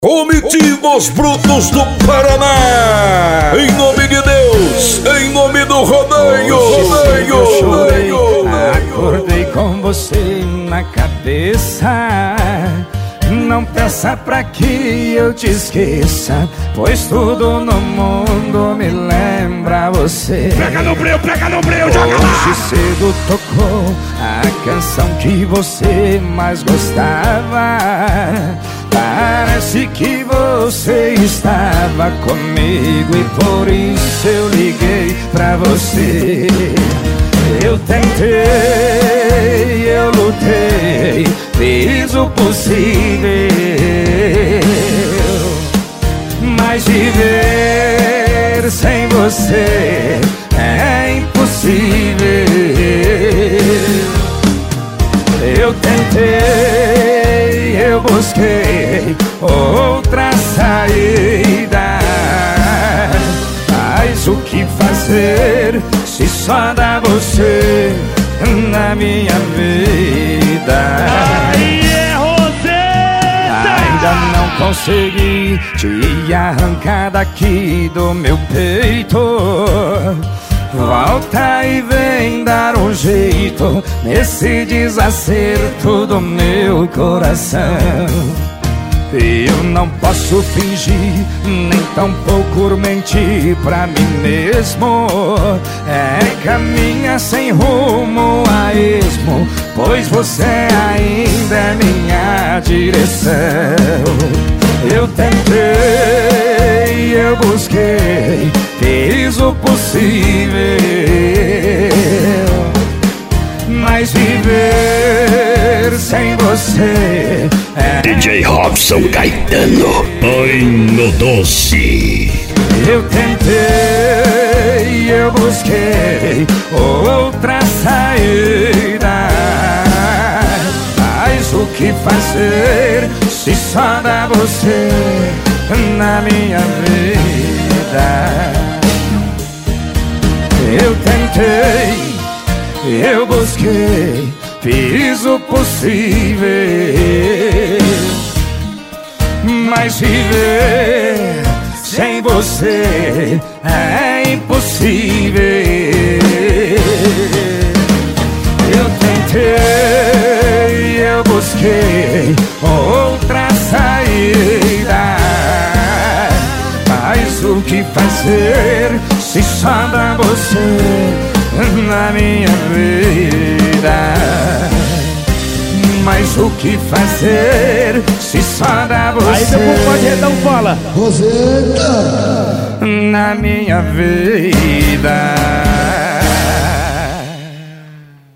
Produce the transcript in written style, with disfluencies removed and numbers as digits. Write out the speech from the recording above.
Comitivos Brutos do Paraná, em nome de Deus, em nome do rodeio, acordei com você na cabeça. Não peça pra que eu te esqueça, pois tudo no mundo me lembra você. Pega no breu, joga lá! Hoje cedo tocou a canção que você mais gostava. Parece que você estava comigo e por isso eu liguei pra você. Eu tentei, eu lutei, fiz o possível, mas viver sem você é impossível. Eu tentei, eu busquei outra saída, mas o que fazer se só dá você na minha vida? Ainda não consegui te arrancar daqui do meu peito. Volta e vem dar um jeito nesse desacerto do meu coração. Eu não posso fingir, nem tampouco mentir pra mim mesmo. É caminhar sem rumo a esmo, pois você ainda é minha direção. Eu tentei, eu busquei, fiz o possível, mas viver sem você é DJ Robson Caetano, põe no doce. Eu tentei, eu busquei outra saída, mas o que fazer se só dá você na minha vida? Eu tentei, eu busquei, fiz o possível, mas viver sem você é impossível. Eu tentei, eu busquei outra saída, mas o que fazer se só dá você na minha vida? Mas o que fazer se só dá você? Aí meu compadre não fala na minha vida?